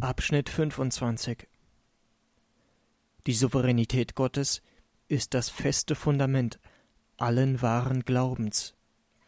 Abschnitt 25. Die Souveränität Gottes ist das feste Fundament allen wahren Glaubens.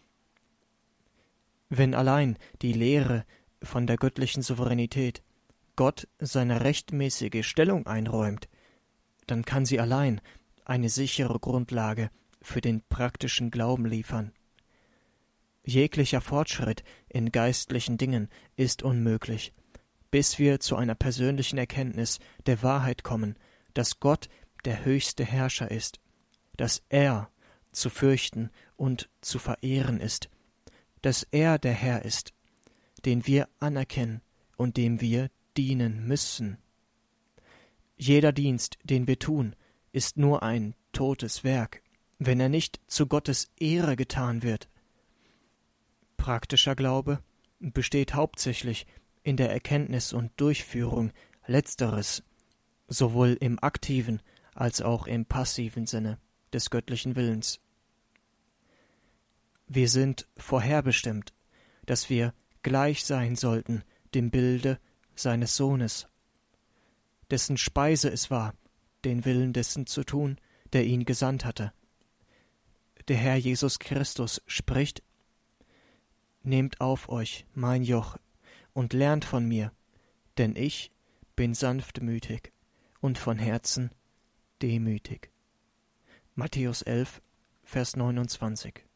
Wenn allein die Lehre von der göttlichen Souveränität Gott seine rechtmäßige Stellung einräumt, dann kann sie allein eine sichere Grundlage für den praktischen Glauben liefern. Jeglicher Fortschritt in geistlichen Dingen ist unmöglich, bis wir zu einer persönlichen Erkenntnis der Wahrheit kommen, dass Gott der höchste Herrscher ist, dass er zu fürchten und zu verehren ist, dass er der Herr ist, den wir anerkennen und dem wir dienen müssen. Jeder Dienst, den wir tun, ist nur ein totes Werk, wenn er nicht zu Gottes Ehre getan wird. Praktischer Glaube besteht hauptsächlich in der Erkenntnis und Durchführung Letzteres, sowohl im aktiven als auch im passiven Sinne des göttlichen Willens. Wir sind vorherbestimmt, dass wir gleich sein sollten dem Bilde seines Sohnes, dessen Speise es war, den Willen dessen zu tun, der ihn gesandt hatte. Der Herr Jesus Christus spricht: Nehmt auf euch mein Joch und lernt von mir, denn ich bin sanftmütig und von Herzen demütig. Matthäus 11, Vers 29.